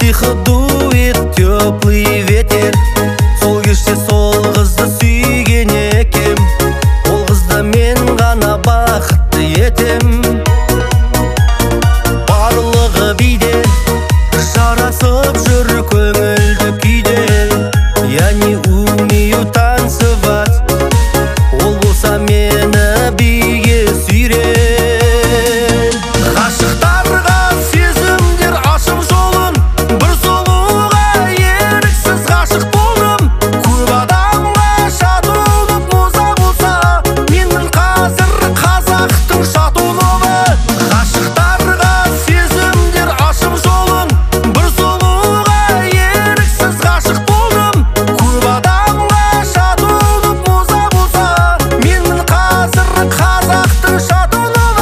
тихо дует теплый ветер. Сол кеште сол қызды сүйген екем, ол қызды мен ғана бақытты етем. Барлығы биде жарасып жүр көңілді күйде, яғни умею танцевать, ол болса мені биге сүйрен. Ғашықтарға сезімдер ашып жолын, бір сұлуға еріксіз ғашық болдым. Көп адамға шатынып муза болса, менің қазір қазақтың шатуновы. Ғашықтарға сезімдер ашып жолын, бір сұлуға еріксіз ғашық болдым. Көп адамға шатынып муза болса, менің қазір қазақтың шатуновы.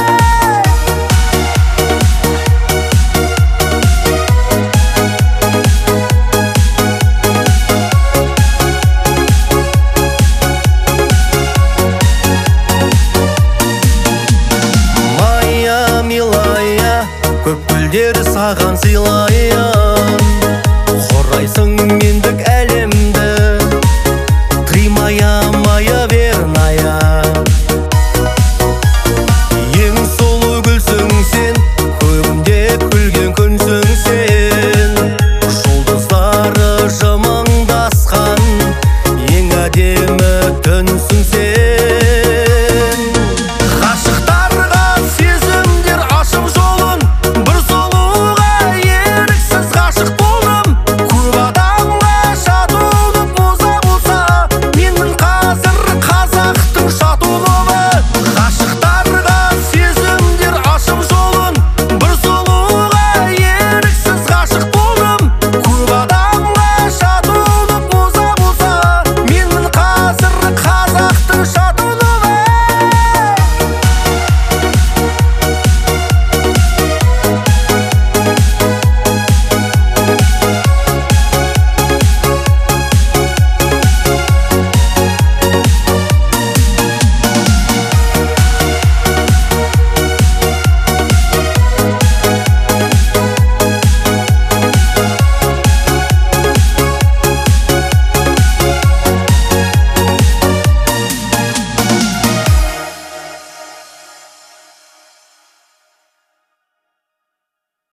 Майя, милая, көп гүлдер саған сыйлайын, қорайсың менді